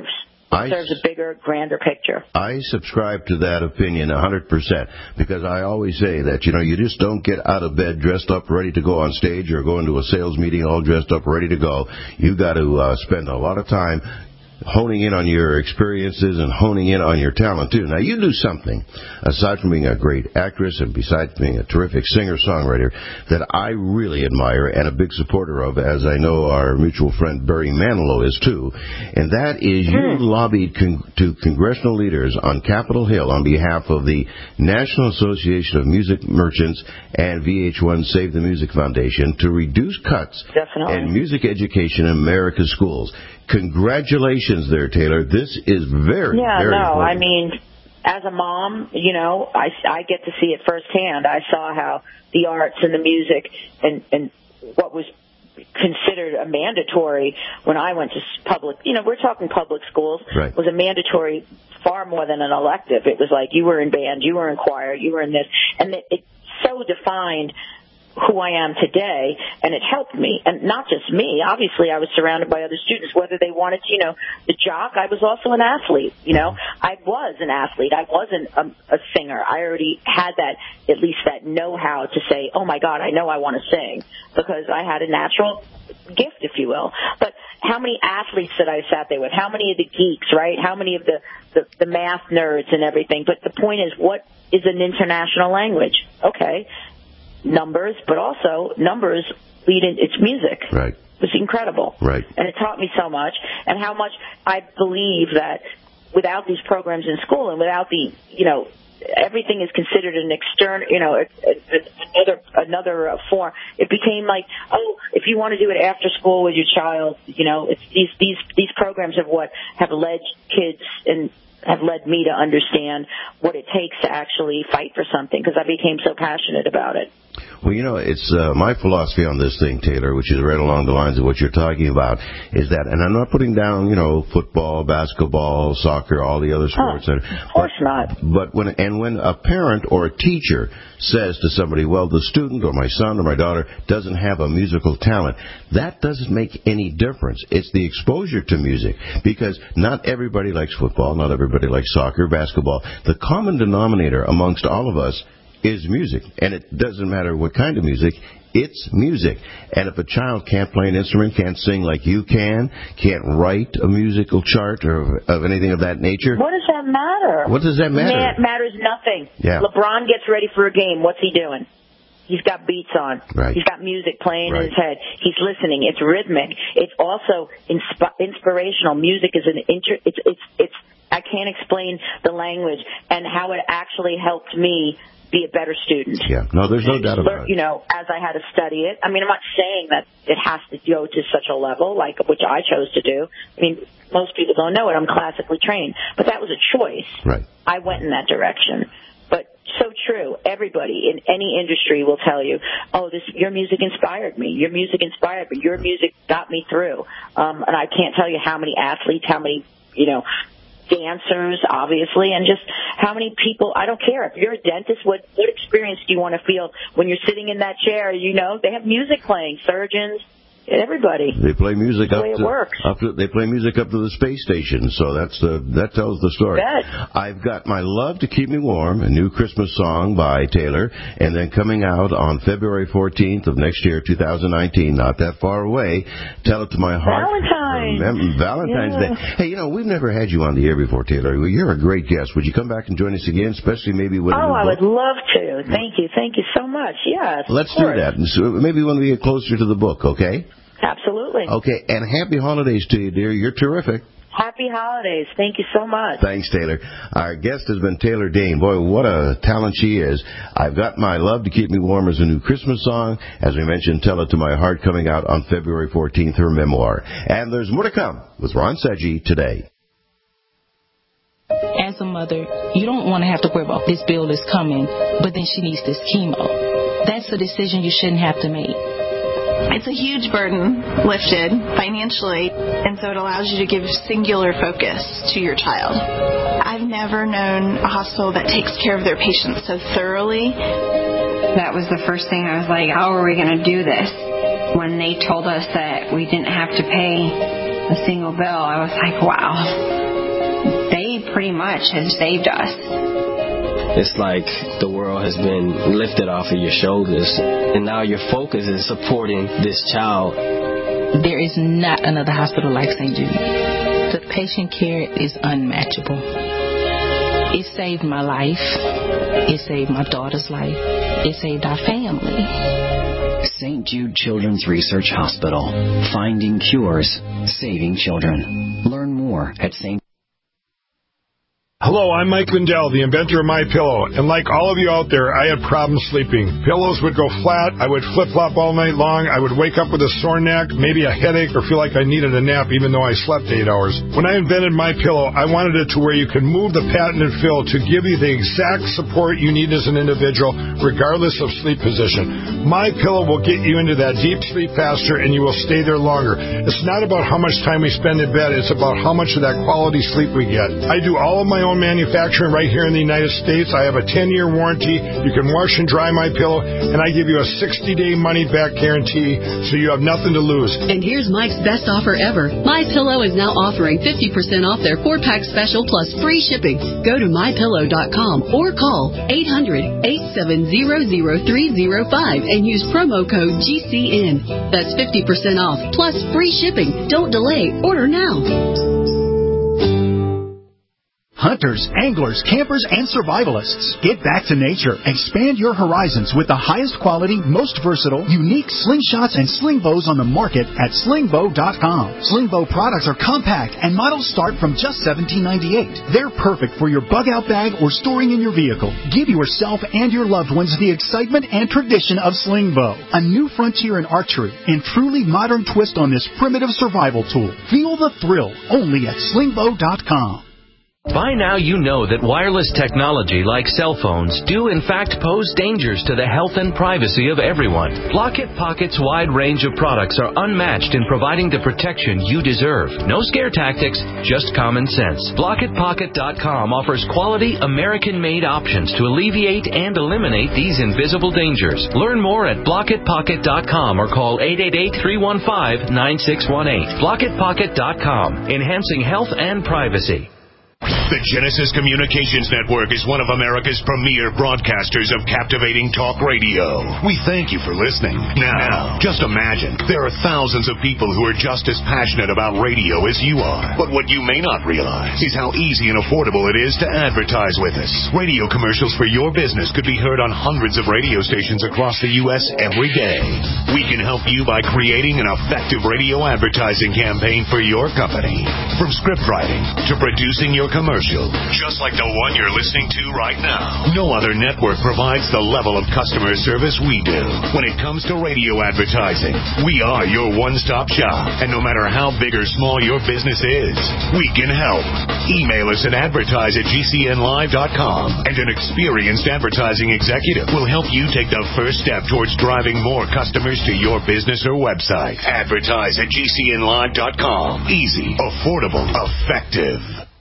I, serves a bigger, grander picture. I subscribe to that opinion one hundred percent because I always say that, you know, you just don't get out of bed dressed up, ready to go on stage or go into a sales meeting all dressed up, ready to go. You got to uh, spend a lot of time honing in on your experiences and honing in on your talent, too. Now, you do something, aside from being a great actress and besides being a terrific singer-songwriter, that I really admire and a big supporter of, as I know our mutual friend Barry Manilow is, too. And that is you lobbied con- to congressional leaders on Capitol Hill on behalf of the National Association of Music Merchants and V H one Save the Music Foundation to reduce cuts Definitely. in music education in America's schools. Congratulations there, Taylor. This is very, yeah, very no, important. I mean, as a mom, you know, I, I get to see it firsthand. I saw how the arts and the music and, and what was considered a mandatory when I went to public, you know, we're talking public schools, right. was a mandatory far more than an elective. It was like you were in band, you were in choir, you were in this, and it, it so defined who I am today, and it helped me. And not just me. Obviously, I was surrounded by other students, whether they wanted to, you know, the jock, I was also an athlete, you know. I was an athlete. I wasn't a, a singer. I already had that, at least that know-how to say, oh, my God, I know I want to sing, because I had a natural gift, if you will. But how many athletes that I sat there with? How many of the geeks, right? How many of the, the, the math nerds and everything? But the point is, what is an international language? Okay. Numbers, but also numbers lead in it's music. Right. It was incredible. Right. And it taught me so much, and how much I believe that without these programs in school and without the, you know, everything is considered an external, you know, another another uh, form. It became like, oh, if you want to do it after school with your child, you know, it's these these these programs have what have led kids and have led me to understand what it takes to actually fight for something, because I became so passionate about it. Well, you know, it's uh, my philosophy on this thing, Taylor, which is right along the lines of what you're talking about, is that, and I'm not putting down, you know, football, basketball, soccer, all the other sports. Oh, of course but, not. But when, and when a parent or a teacher says to somebody, well, the student or my son or my daughter doesn't have a musical talent, that doesn't make any difference. It's the exposure to music, because not everybody likes football, not everybody likes soccer, basketball. The common denominator amongst all of us is music, and it doesn't matter what kind of music, it's music. And if a child can't play an instrument, can't sing like you can, can't write a musical chart or of anything of that nature. What does that matter? What does that matter? It matters nothing. Yeah. LeBron gets ready for a game. What's he doing? He's got beats on. Right. He's got music playing right. in his head. He's listening. It's rhythmic. It's also insp- inspirational. Music is an inter- it's it's it's I can't explain the language and how it actually helped me be a better student. Yeah, no, there's no doubt about it. You know, as I had to study it. I mean, I'm not saying that it has to go to such a level, like, which I chose to do. I mean, most people don't know it. I'm classically trained. But that was a choice. Right. I went in that direction. But so true. Everybody in any industry will tell you, oh, this your music inspired me. Your music inspired me. Your music got me through. Um, and I can't tell you how many athletes, how many, you know, dancers, obviously, and just how many people, I don't care. If you're a dentist, what, what experience do you want to feel when you're sitting in that chair? You know, they have music playing, surgeons, everybody. They play music that's up the way to, it works. up to they play music up to the space station, so that's the that tells the story. Bet. I've got My Love to Keep Me Warm, a new Christmas song by Taylor, and then coming out on February fourteenth of next year, two thousand nineteen, not that far away. Tell It to My Heart. Valentine's. Remember, Valentine's yeah. Day. Hey, you know, we've never had you on the air before, Taylor. You're a great guest. Would you come back and join us again, especially maybe with a Oh, new I book? would love to. Thank you. Thank you so much. Yes. Let's do that. And so maybe when we get closer to the book, okay? Absolutely. Okay, and happy holidays to you, dear. You're terrific. Happy holidays. Thank you so much. Thanks, Taylor. Our guest has been Taylor Dayne. Boy, what a talent she is. I've Got My Love to Keep Me Warm as a new Christmas song. As we mentioned, Tell It to My Heart coming out on February fourteenth, her memoir. And there's more to come with Ron Seggi today. As a mother, you don't want to have to worry about this bill is coming, but then she needs this chemo. That's a decision you shouldn't have to make. It's a huge burden lifted financially, and so it allows you to give singular focus to your child. I've never known a hospital that takes care of their patients so thoroughly. That was the first thing I was like, how are we going to do this? When they told us that we didn't have to pay a single bill, I was like, wow. pretty much has saved us. It's like the world has been lifted off of your shoulders, and now your focus is supporting this child. There is not another hospital like Saint Jude. The patient care is unmatchable. It saved my life. It saved my daughter's life. It saved our family. Saint Jude Children's Research Hospital. Finding cures, saving children. Learn more at Saint Hello, I'm Mike Lindell, the inventor of MyPillow, and like all of you out there, I had problems sleeping. Pillows would go flat, I would flip-flop all night long, I would wake up with a sore neck, maybe a headache, or feel like I needed a nap even though I slept eight hours. When I invented MyPillow, I wanted it to where you can move the patented fill to give you the exact support you need as an individual, regardless of sleep position. MyPillow will get you into that deep sleep faster, and you will stay there longer. It's not about how much time we spend in bed, it's about how much of that quality sleep we get. I do all of my own manufacturing right here in the United States. I have a ten-year warranty. You can wash and dry my pillow, and I give you a sixty-day money-back guarantee, so you have nothing to lose. And here's Mike's best offer ever. MyPillow is now offering fifty percent off their four-pack special plus free shipping. Go to my pillow dot com or call eight hundred, eight seven zero, zero three zero five and use promo code G C N. That's fifty percent off plus free shipping. Don't delay. Order now. Hunters, anglers, campers, and survivalists. Get back to nature. Expand your horizons with the highest quality, most versatile, unique slingshots and sling bows on the market at sling bow dot com. Sling bow products are compact and models start from just seventeen ninety-eight. They're perfect for your bug-out bag or storing in your vehicle. Give yourself and your loved ones the excitement and tradition of sling bow. A new frontier in archery and truly modern twist on this primitive survival tool. Feel the thrill only at sling bow dot com. By now you know that wireless technology like cell phones do in fact pose dangers to the health and privacy of everyone. Block-It Pocket's wide range of products are unmatched in providing the protection you deserve. No scare tactics, just common sense. Block It Pocket dot com offers quality American-made options to alleviate and eliminate these invisible dangers. Learn more at Block It Pocket dot com or call eight eight eight, three one five, nine six one eight. Block It Pocket dot com, enhancing health and privacy. The Genesis Communications Network is one of America's premier broadcasters of captivating talk radio. We thank you for listening. Now, just imagine, there are thousands of people who are just as passionate about radio as you are. But what you may not realize is how easy and affordable it is to advertise with us. Radio commercials for your business could be heard on hundreds of radio stations across the U S every day. We can help you by creating an effective radio advertising campaign for your company. From script writing to producing your commercial, just like the one you're listening to right now. No other network provides the level of customer service we do. When it comes to radio advertising, we are your one-stop shop. And no matter how big or small your business is, we can help. Email us at advertise at G C N live dot com, and an experienced advertising executive will help you take the first step towards driving more customers to your business or website. Advertise at G C N live dot com. Easy, affordable, effective.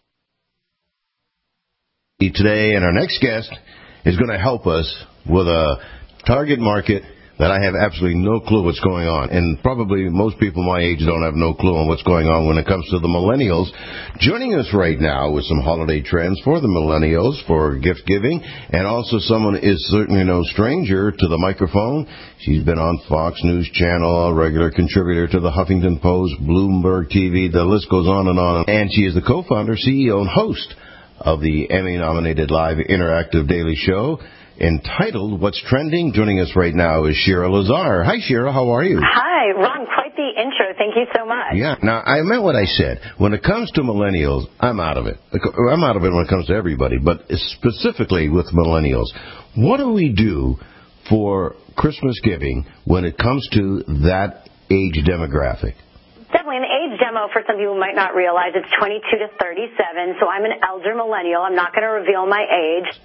Today, and our next guest is going to help us with a target market that I have absolutely no clue what's going on. And probably most people my age don't have no clue on what's going on when it comes to the millennials. Joining us right now with some holiday trends for the millennials, for gift giving, and also someone is certainly no stranger to the microphone. She's been on Fox News Channel, a regular contributor to the Huffington Post, Bloomberg T V, the list goes on and on. And she is the co-founder, C E O, and host of the Emmy-nominated live interactive daily show entitled What's Trending. Joining us right now is Shira Lazar. Hi, Shira. How are you? Hi, Ron. Quite the intro. Thank you so much. Yeah. Now, I meant what I said. When it comes to millennials, I'm out of it. I'm out of it when it comes to everybody, but specifically with millennials. What do we do for Christmas giving when it comes to that age demographic? Definitely an age demo for some people might not realize. It's twenty-two to thirty-seven, so I'm an elder millennial. I'm not going to reveal my age.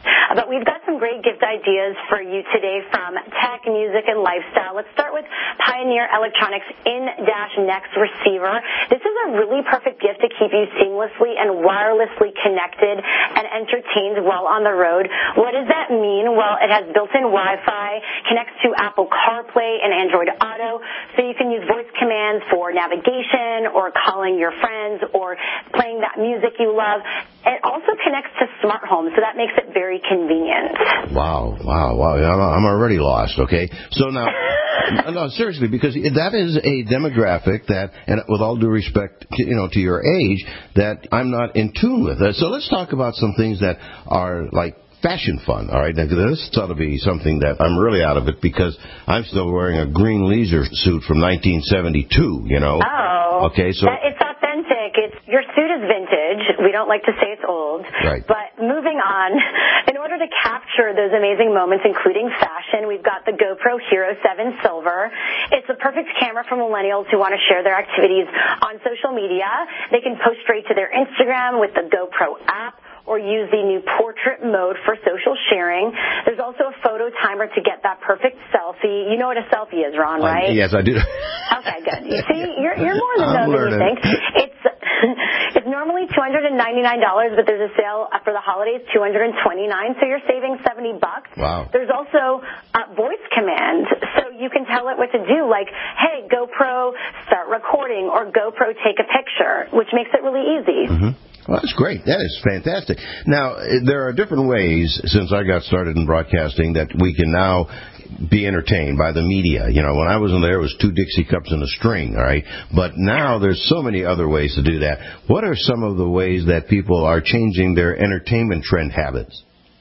But we've got some great gift ideas for you today from tech, music, and lifestyle. Let's start with Pioneer Electronics In-Next receiver. This is a really perfect gift to keep you seamlessly and wirelessly connected and entertained while on the road. What does that mean? Well, it has built-in Wi-Fi, connects to Apple CarPlay and Android Auto, so you can use voice commands for navigation or calling your friends or playing that music you love. It also connects to smart home, so that makes it very convenient. Wow, wow, wow. I'm already lost, okay? So now, no, seriously, because that is a demographic that, and with all due respect, to, you know, to your age, that I'm not in tune with. So let's talk about some things that are like fashion fun, all right? Now, this ought to be something that I'm really out of it because I'm still wearing a green leisure suit from nineteen seventy-two, you know? Oh. Okay, so... That, it's authentic. It's, your suit is vintage. We don't like to say it's old. Right. But moving on, in order to capture those amazing moments, including fashion, we've got the GoPro Hero seven Silver. It's a perfect camera for millennials who want to share their activities on social media. They can post straight to their Instagram with the GoPro app, or use the new portrait mode for social sharing. There's also a photo timer to get that perfect selfie. You know what a selfie is, Ron, right? Uh, yes, I do. Okay, good. You see, you're, you're more in the know than you think. It's it's normally two hundred ninety-nine dollars, but there's a sale for the holidays, two hundred twenty-nine dollars, so you're saving seventy bucks. Wow. There's also a voice command, so you can tell it what to do, like, hey, GoPro, start recording, or GoPro, take a picture, which makes it really easy. Mm-hmm. Well, that's great. That is fantastic. Now, there are different ways, since I got started in broadcasting, that we can now be entertained by the media. You know, when I was in there, it was two Dixie cups and a string, all right? But now there's so many other ways to do that. What are some of the ways that people are changing their entertainment trend habits?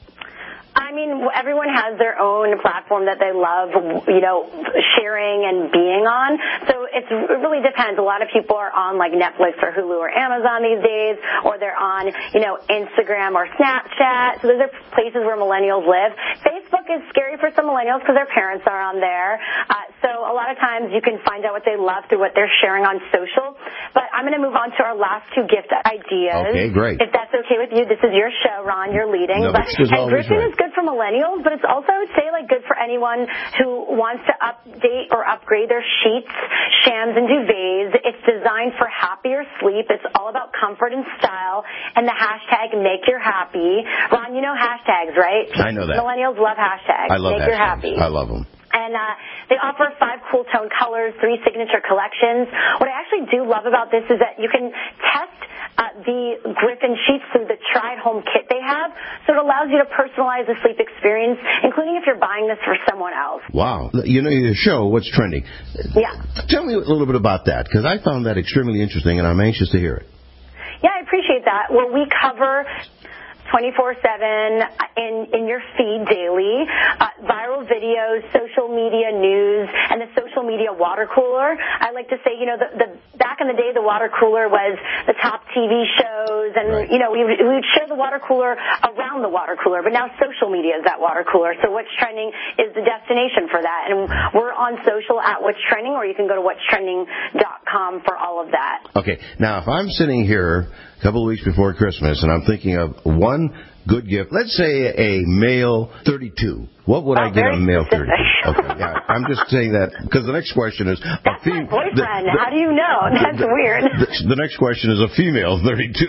I mean, everyone has their own platform that they love, you know, sharing and being on. So it's, it really depends. A lot of people are on like Netflix or Hulu or Amazon these days, or they're on, you know, Instagram or Snapchat. So those are places where millennials live. Facebook is scary for some millennials because their parents are on there. Uh, so a lot of times you can find out what they love through what they're sharing on social. But I'm going to move on to our last two gift ideas. Okay, great. If that's okay with you, this is your show, Ron. You're leading. No, but, this is and always Griffin right. is good for millennials, but it's also, I would say, like good for anyone who wants to update or upgrade their sheets, shams, and duvets. It's designed for happier sleep. It's all about comfort and style, and the hashtag Make Your Happy. Ron, you know hashtags, right? I know that. Millennials love hashtags. I love Make Your hashtags. Happy. I love them. And uh, they offer five cool tone colors, three signature collections. What I actually do love about this is that you can test uh, the Griffin sheets through the try-at-home kit they have, so it allows you to personalize the sleep experience, including if you're buying this for someone else. Wow. You know, your show, What's Trending. Yeah. Tell me a little bit about that, because I found that extremely interesting, and I'm anxious to hear it. Yeah, I appreciate that. Well, we cover twenty-four seven in, in your feed daily, uh, viral videos, social media news, and the social media water cooler. I like to say, you know, the, the back in the day, the water cooler was the top T V shows, and, right. you know, we would, we would share the water cooler around the water cooler, but now social media is that water cooler. So What's Trending is the destination for that, and we're on social at What's Trending, or you can go to what's trending dot com for all of that. Okay. Now, if I'm sitting here a couple of weeks before Christmas, and I'm thinking of one good gift, let's say a male thirty-two. What would oh, I get on a male specific. thirty-two? Okay, yeah, I'm just saying that because the next question is a That's fem- my boyfriend. The, the, How do you know? That's the, weird. The, the next question is a female thirty-two.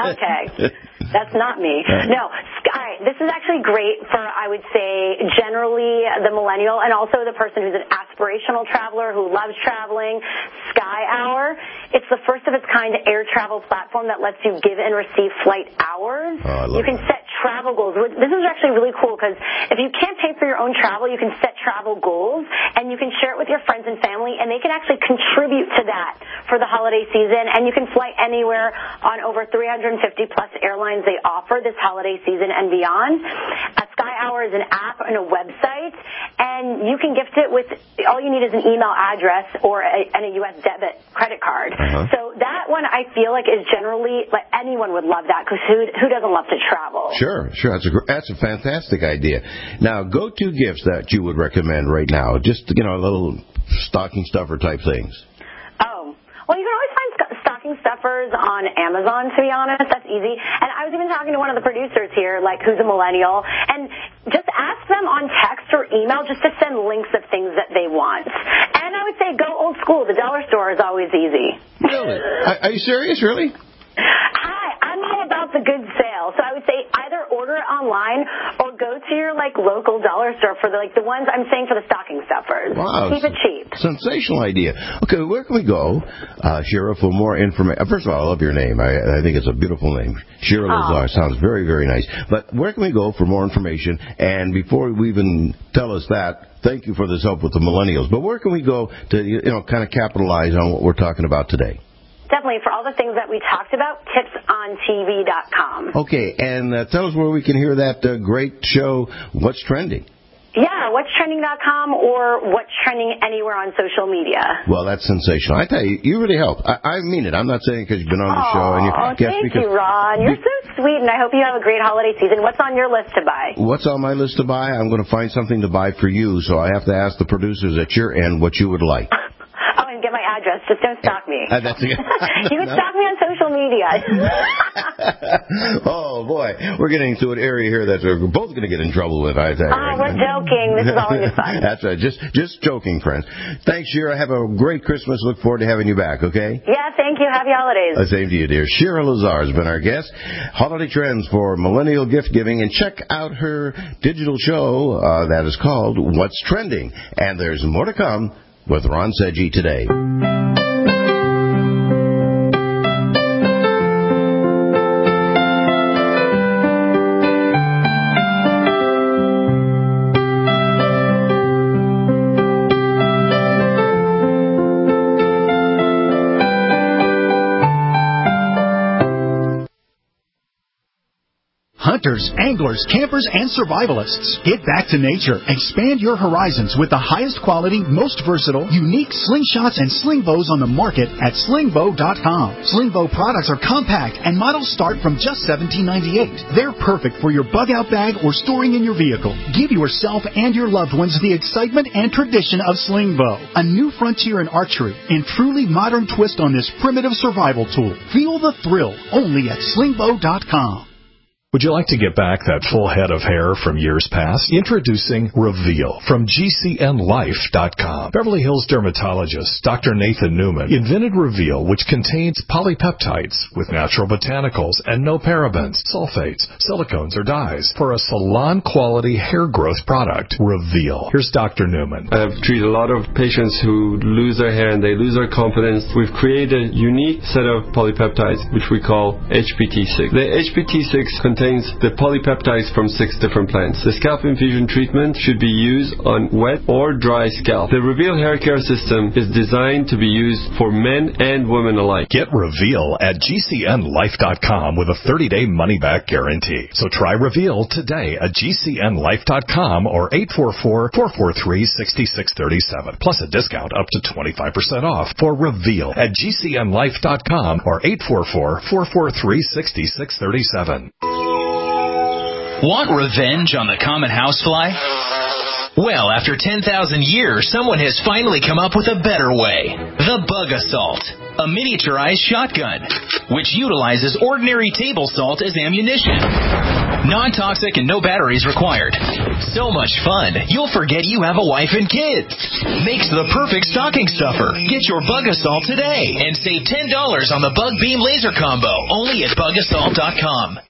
Okay. That's not me. No, Sky, this is actually great for, I would say, generally the millennial and also the person who's an aspirational traveler who loves traveling. Sky Hour. It's the first of its kind air travel platform that lets you give and receive flight hours. Oh, I love you can that. set travel goals. This is actually really cool because if you can't pay for your own travel, you can set travel goals and you can share it with your friends and family, and they can actually contribute to that for the holiday season. And you can fly anywhere on over three hundred fifty plus airlines they offer this holiday season and beyond. Uh, Sky Hour is an app and a website, and you can gift it with, all you need is an email address or a, and a U S debit credit card. Uh-huh. So that one I feel like is generally, like anyone would love that because who, who doesn't love to travel? Sure, sure. That's a, that's a fantastic idea. Now, go-to gifts that you would recommend right now, just, you know, little stocking stuffer type things. Oh, well, you can always find stocking stuffers stuffers on Amazon, to be honest. That's easy. And I was even talking to one of the producers here, like, who's a millennial, and just ask them on text or email just to send links of things that they want. And I would say go old school. The dollar store is always easy. Really? Are you serious, really? Hi, I'm all about the good sale. So I would say either order it online or go to your, like, local dollar store for the, like, the ones I'm saying for the stocking stuffers. Wow. Keep it cheap. Sensational idea. Okay, where can we go, uh, Shira, for more information? First of all, I love your name. I, I think it's a beautiful name. Shira Lazar. Sounds very, very nice. But where can we go for more information? And before we even tell us that, thank you for this help with the millennials. But where can we go to, you know, kind of capitalize on what we're talking about today? Definitely. For all the things that we talked about, tips on T V dot com. Okay, and uh, tell us where we can hear that uh, great show, What's Trending. Yeah, what's trending dot com or What's Trending anywhere on social media. Well, that's sensational. I tell you, you really help. I, I mean it. I'm not saying because you've been on the Aww, show. And you, thank because, you, Ron. You're so sweet, and I hope you have a great holiday season. What's on your list to buy? What's on my list to buy? I'm going to find something to buy for you, so I have to ask the producers at your end what you would like. Oh, and get my address. Just don't stalk me. Uh, that's you can stalk me on social media. Oh, boy. We're getting into an area here that we're both going to get in trouble with, I tell you. Oh, we're joking. This is all in good fun. That's right. Just just joking, friends. Thanks, Shira. Have a great Christmas. Look forward to having you back, okay? Yeah, thank you. Happy holidays. Uh, same to you, dear. Shira Lazar has been our guest. Holiday trends for millennial gift giving. And check out her digital show uh, that is called What's Trending. And there's more to come with Ron Seggi today. Hunters, anglers, campers, and survivalists. Get back to nature. Expand your horizons with the highest quality, most versatile, unique slingshots and sling bows on the market at sling bow dot com. Sling bow products are compact and models start from just seventeen ninety-eight. They're perfect for your bug out bag or storing in your vehicle. Give yourself and your loved ones the excitement and tradition of sling bow, a new frontier in archery and truly modern twist on this primitive survival tool. Feel the thrill only at sling bow dot com. Would you like to get back that full head of hair from years past? Introducing Reveal from G C N life dot com. Beverly Hills dermatologist Doctor Nathan Newman invented Reveal, which contains polypeptides with natural botanicals and no parabens, sulfates, silicones, or dyes for a salon-quality hair growth product. Reveal. Here's Doctor Newman. I have treated a lot of patients who lose their hair and they lose their confidence. We've created a unique set of polypeptides, which we call H P T six. The H P T six contains contains the polypeptides from six different plants. The scalp infusion treatment should be used on wet or dry scalp. The Reveal hair care system is designed to be used for men and women alike. Get Reveal at G C N life dot com with a thirty-day money-back guarantee. So try Reveal today at G C N life dot com or eight four four, four four three, six six three seven, plus a discount up to twenty-five percent off for Reveal at G C N life dot com or eight four four, four four three, six six three seven. Want revenge on the common housefly? Well, after ten thousand years, someone has finally come up with a better way. The Bug Assault, a miniaturized shotgun, which utilizes ordinary table salt as ammunition. Non-toxic and no batteries required. So much fun, you'll forget you have a wife and kids. Makes the perfect stocking stuffer. Get your Bug Assault today and save ten dollars on the Bug Beam Laser Combo, only at bug assault dot com.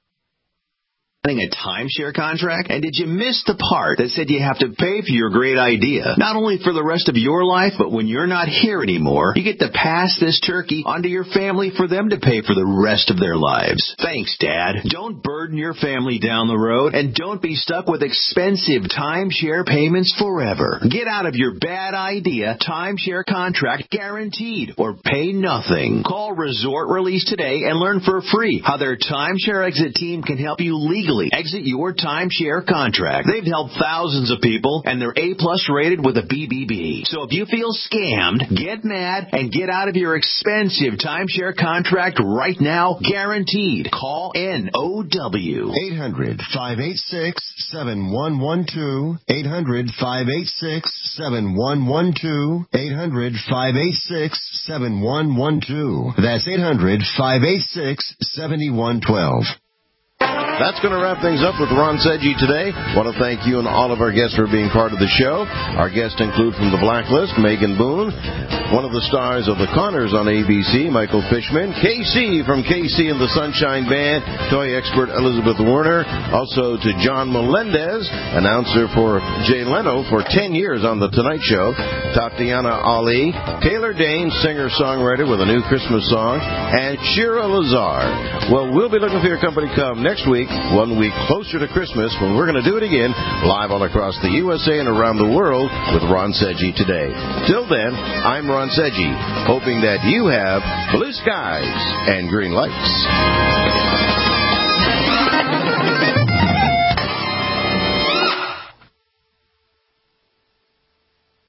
A timeshare contract? And did you miss the part that said you have to pay for your great idea? Not only for the rest of your life, but when you're not here anymore, you get to pass this turkey onto your family for them to pay for the rest of their lives. Thanks, Dad. Don't burden your family down the road, and don't be stuck with expensive timeshare payments forever. Get out of your bad idea timeshare contract guaranteed, or pay nothing. Call Resort Release today and learn for free how their timeshare exit team can help you legally legally exit your timeshare contract. They've helped thousands of people, and they're A-plus rated with a B B B. So if you feel scammed, get mad and get out of your expensive timeshare contract right now, guaranteed. Call N O W. eight hundred, five eight six, seven one one two. eight hundred, five eight six, seven one one two. eight hundred, five eight six, seven one one two. That's eight hundred, five eight six, seven one one two. That's going to wrap things up with Ron Seggi today. I want to thank you and all of our guests for being part of the show. Our guests include from The Blacklist, Megan Boone, one of the stars of The Conners on A B C, Michael Fishman, K C from K C and the Sunshine Band, toy expert Elizabeth Werner, also to John Melendez, announcer for Jay Leno for ten years on The Tonight Show, Tatiana Ali, Taylor Dane, singer-songwriter with a new Christmas song, and Shira Lazar. Well, we'll be looking for your company come next week, one week closer to Christmas, when we're going to do it again, live all across the U S A and around the world with Ron Seggi Today. Till then, I'm Ron Seggi, hoping that you have blue skies and green lights.